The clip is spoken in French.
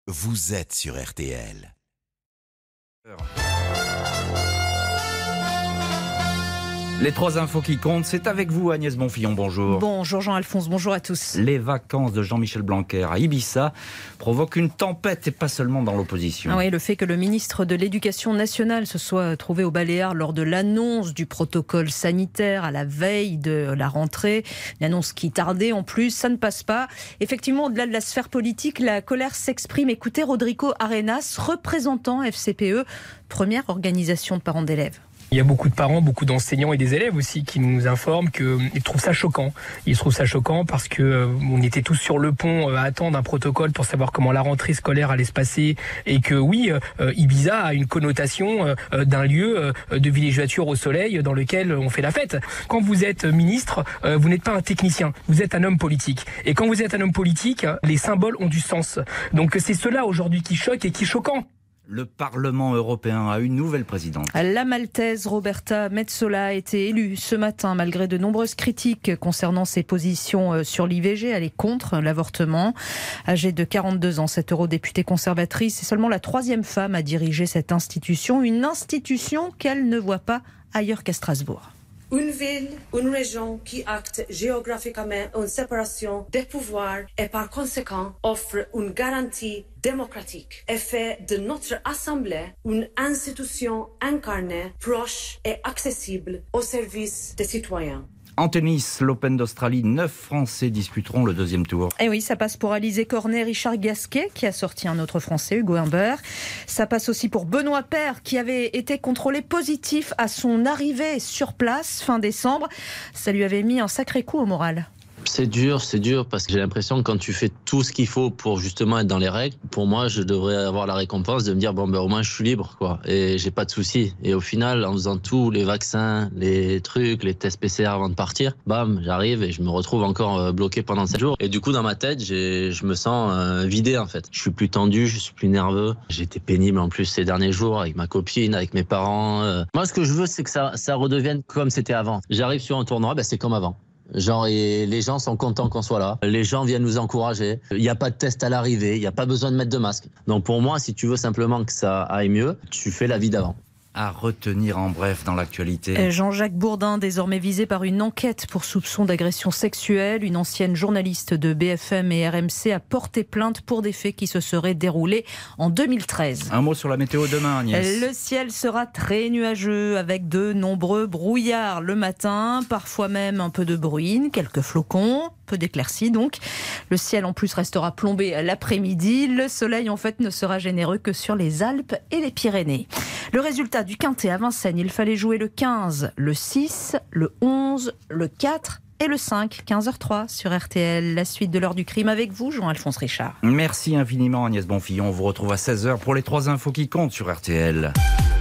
Vous êtes sur RTL. Les trois infos qui comptent, c'est avec vous Agnès Bonfillon, bonjour. Bonjour Jean-Alphonse, bonjour à tous. Les vacances de Jean-Michel Blanquer à Ibiza provoquent une tempête et pas seulement dans l'opposition. Ah oui, le fait que le ministre de l'Éducation nationale se soit trouvé aux Baléares lors de l'annonce du protocole sanitaire à la veille de la rentrée, une annonce qui tardait en plus, ça ne passe pas. Effectivement, au-delà de la sphère politique, la colère s'exprime. Écoutez Rodrigo Arenas, représentant FCPE, première organisation de parents d'élèves. Il y a beaucoup de parents, beaucoup d'enseignants et des élèves aussi qui nous informent qu'ils trouvent ça choquant. Ils trouvent ça choquant parce que on était tous sur le pont à attendre un protocole pour savoir comment la rentrée scolaire allait se passer et que oui, Ibiza a une connotation d'un lieu de villégiature au soleil dans lequel on fait la fête. Quand vous êtes ministre, vous n'êtes pas un technicien, vous êtes un homme politique. Et quand vous êtes un homme politique, les symboles ont du sens. Donc c'est cela aujourd'hui qui choque et qui est choquant. Le Parlement européen a une nouvelle présidente. La Maltaise Roberta Metsola a été élue ce matin malgré de nombreuses critiques concernant ses positions sur l'IVG. Elle est contre l'avortement. Âgée de 42 ans, cette eurodéputée conservatrice est seulement la troisième femme à diriger cette institution. Une institution qu'elle ne voit pas ailleurs qu'à Strasbourg. Une ville, une région qui acte géographiquement une séparation des pouvoirs et par conséquent offre une garantie démocratique et fait de notre Assemblée une institution incarnée, proche et accessible au service des citoyens. En tennis, l'Open d'Australie, 9 Français disputeront le deuxième tour. Et oui, ça passe pour Alizé Cornet, Richard Gasquet, qui a sorti un autre Français, Hugo Humbert. Ça passe aussi pour Benoît Paire, qui avait été contrôlé positif à son arrivée sur place fin décembre. Ça lui avait mis un sacré coup au moral. C'est dur parce que j'ai l'impression que quand tu fais tout ce qu'il faut pour justement être dans les règles, pour moi je devrais avoir la récompense de me dire au moins je suis libre quoi et j'ai pas de soucis. Et au final en faisant tous les vaccins, les trucs, les tests PCR avant de partir, bam, j'arrive et je me retrouve encore bloqué pendant 7 jours. Et du coup dans ma tête je me sens vidé en fait. Je suis plus tendu, je suis plus nerveux. J'ai été pénible en plus ces derniers jours avec ma copine, avec mes parents. Moi ce que je veux c'est que ça redevienne comme c'était avant. J'arrive sur un tournoi, c'est comme avant. Genre, et les gens sont contents qu'on soit là. Les gens viennent nous encourager. Il n'y a pas de test à l'arrivée. Il n'y a pas besoin de mettre de masque. Donc pour moi, si tu veux simplement que ça aille mieux, tu fais la vie d'avant. À retenir en bref dans l'actualité. Jean-Jacques Bourdin, désormais visé par une enquête pour soupçon d'agression sexuelle. Une ancienne journaliste de BFM et RMC a porté plainte pour des faits qui se seraient déroulés en 2013. Un mot sur la météo demain, Agnès. Le ciel sera très nuageux avec de nombreux brouillards le matin, parfois même un peu de bruine, quelques flocons, peu d'éclaircies donc. Le ciel en plus restera plombé l'après-midi. Le soleil en fait ne sera généreux que sur les Alpes et les Pyrénées. Le résultat du Quintet à Vincennes, il fallait jouer le 15, le 6, le 11, le 4 et le 5, 15h03 sur RTL. La suite de l'heure du crime avec vous, Jean-Alphonse Richard. Merci infiniment Agnès Bonfillon. On vous retrouve à 16h pour les trois infos qui comptent sur RTL.